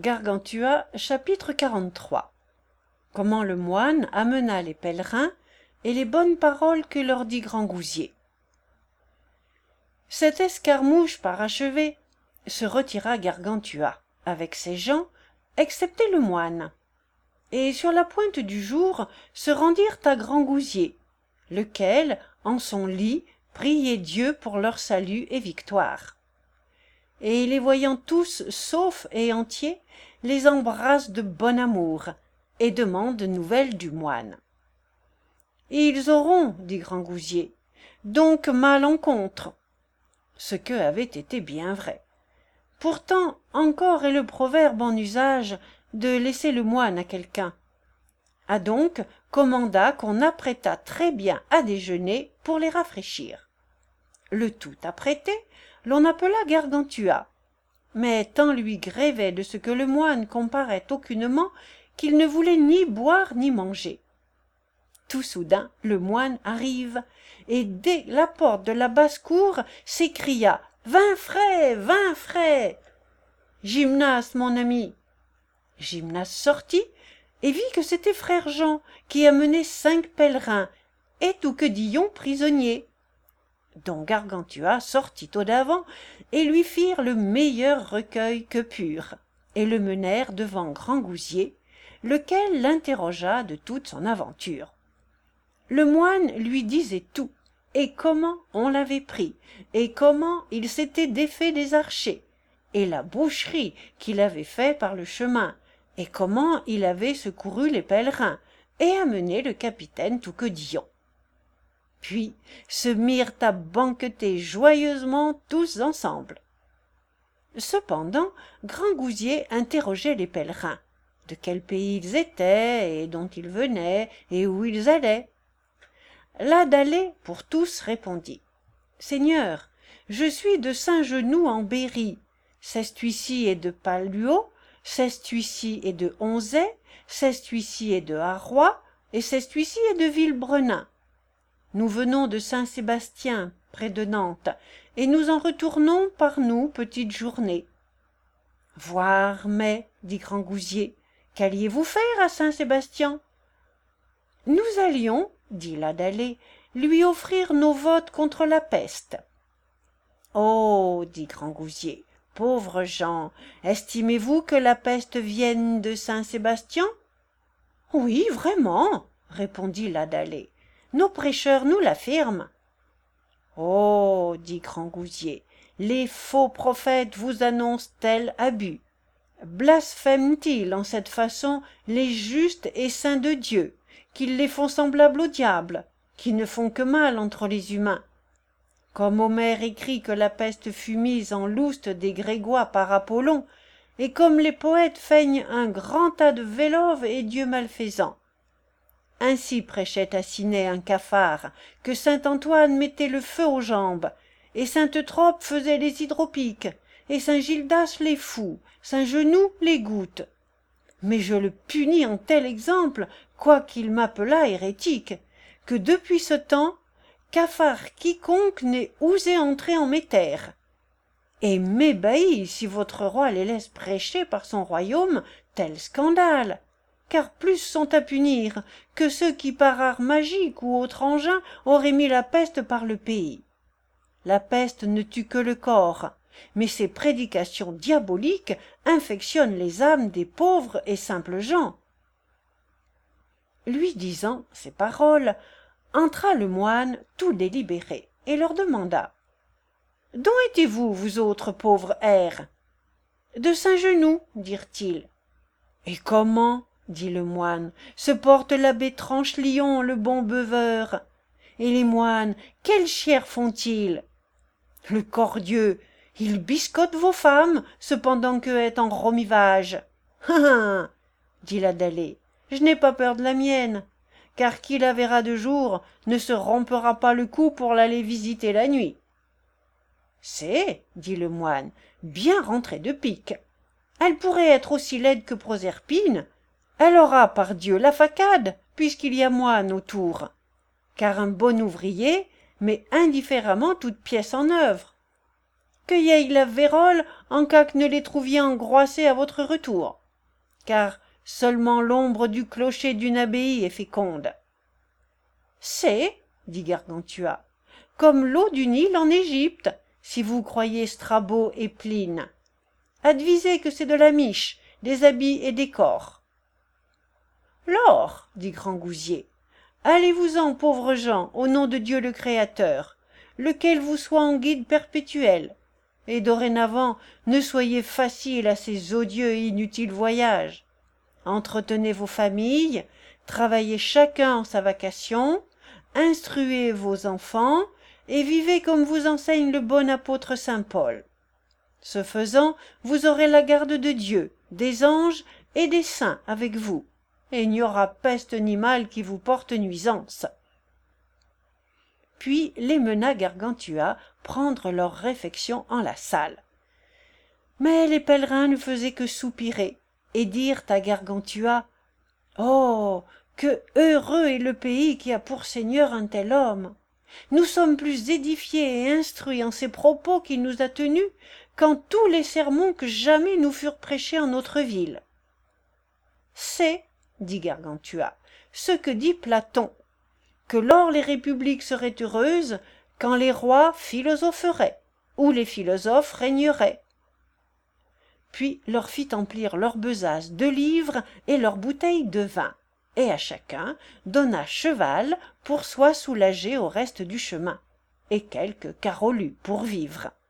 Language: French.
Gargantua, chapitre 43. Comment le moine amena les pèlerins et les bonnes paroles que leur dit Grangousier. Cette escarmouche parachevée, se retira Gargantua, avec ses gens, excepté le moine. Et sur la pointe du jour se rendirent à Grangousier, lequel, en son lit, priait Dieu pour leur salut et victoire. Et les voyant tous saufs et entiers, les embrasse de bon amour, et demande nouvelles du moine. Ils auront, dit Grangousier, donc mal en contre. Ce que avait été bien vrai. Pourtant, encore est le proverbe en usage de laisser le moine à quelqu'un. A donc commanda qu'on apprêtât très bien à déjeuner pour les rafraîchir. Le tout apprêté, l'on appela Gargantua, mais tant lui grévait de ce que le moine comparait aucunement qu'il ne voulait ni boire ni manger. Tout soudain le moine arrive, et dès la porte de la basse-cour s'écria « Vin frais, vin frais !» Gymnase, mon ami. Gymnase sortit et vit que c'était frère Jean qui amenait 5 pèlerins et Touquedillon prisonnier. Donc Gargantua sortit au davant et lui firent le meilleur recueil que purent, et le menèrent devant Grangousier, lequel l'interrogea de toute son aventure. Le moine lui disait tout, et comment on l'avait pris, et comment il s'était défait des archers, et la boucherie qu'il avait fait par le chemin, et comment il avait secouru les pèlerins, et amené le capitaine Touquedillon. Puis se mirent à banqueter joyeusement tous ensemble. Cependant, Grangousier interrogeait les pèlerins, de quel pays ils étaient, et dont ils venaient, et où ils allaient. Ladalé pour tous répondit. « Seigneur, je suis de Saint-Genoux en Berry, Sestuici est de Palluau, Sestuici est de Onzay, Sestuici est de Arroy, et Sestuici est de Villebrenin. Nous venons de Saint-Sébastien, près de Nantes, et nous en retournons par nous petite journée. »« Voir, mais, dit Grangousier, qu'alliez-vous faire à Saint-Sébastien ?»« Nous allions, dit Ladalé, lui offrir nos votes contre la peste. »« Oh, dit Grangousier, pauvres gens, estimez-vous que la peste vienne de Saint-Sébastien ?»« Oui, vraiment, répondit Ladalé. Nos prêcheurs nous l'affirment. »« Oh, dit Grangousier, les faux prophètes vous annoncent tel abus. Blasphèment-ils en cette façon les justes et saints de Dieu, qu'ils les font semblables au diable, qui ne font que mal entre les humains? Comme Homère écrit que la peste fut mise en louste des Grégois par Apollon, et comme les poètes feignent un grand tas de vélove et Dieu malfaisant. Ainsi prêchait à Ciney un cafard, que saint Antoine mettait le feu aux jambes, et saint Eutrope faisait les hydropiques, et saint Gildas les fous, saint Genoux les gouttes. Mais je le punis en tel exemple, quoiqu'il m'appelât hérétique, que depuis ce temps, cafard quiconque n'ait osé entrer en mes terres. Et m'ébahis si votre roi les laisse prêcher par son royaume tel scandale, car plus sont à punir que ceux qui par art magique ou autre engin auraient mis la peste par le pays. La peste ne tue que le corps, mais ses prédications diaboliques infectionnent les âmes des pauvres et simples gens. » Lui disant ces paroles, entra le moine tout délibéré, et leur demanda. « D'où étiez-vous, vous autres pauvres hères ?»« De Saint-Genoux, dirent-ils. »« Et comment, dit le moine, se porte l'abbé Tranchelion, le bon beuveur? Et les moines, quelle chière font-ils? Le cordieux, il biscotte vos femmes, cependant qu'eux est en romivage. Hein, dit Ladalé, je n'ai pas peur de la mienne, car qui la verra de jour ne se rompera pas le cou pour l'aller visiter la nuit. C'est, dit le moine, bien rentré de pique. Elle pourrait être aussi laide que Proserpine. Elle aura, par Dieu, la facade, puisqu'il y a moine autour. Car un bon ouvrier met indifféremment toute pièce en œuvre. cueilleille la vérole en cas que ne les trouviez engroissés à votre retour, car seulement l'ombre du clocher d'une abbaye est féconde. C'est, dit Gargantua, comme l'eau du Nil en Égypte, si vous croyez Strabo et Pline. Advisez que c'est de la miche, des habits et des corps. Lors, dit Grangousier, allez-vous-en, pauvres gens, au nom de Dieu le Créateur, lequel vous soit en guide perpétuel, et dorénavant ne soyez faciles à ces odieux et inutiles voyages. Entretenez vos familles, travaillez chacun en sa vacation, instruez vos enfants, et vivez comme vous enseigne le bon apôtre saint Paul. Ce faisant, vous aurez la garde de Dieu, des anges et des saints avec vous, et il n'y aura peste ni mal qui vous porte nuisance. Puis les mena Gargantua prendre leur réfection en la salle. Mais les pèlerins ne faisaient que soupirer, et dirent à Gargantua « Oh, que heureux est le pays qui a pour seigneur un tel homme! Nous sommes plus édifiés et instruits en ses propos qu'il nous a tenus qu'en tous les sermons que jamais nous furent prêchés en notre ville. » C'est, dit Gargantua, ce que dit Platon, que lors les républiques seraient heureuses quand les rois philosopheraient, ou les philosophes régneraient. Puis leur fit emplir leur besace de livres et leurs bouteilles de vin, et à chacun donna cheval pour soit soulagé au reste du chemin, et quelques carolus pour vivre.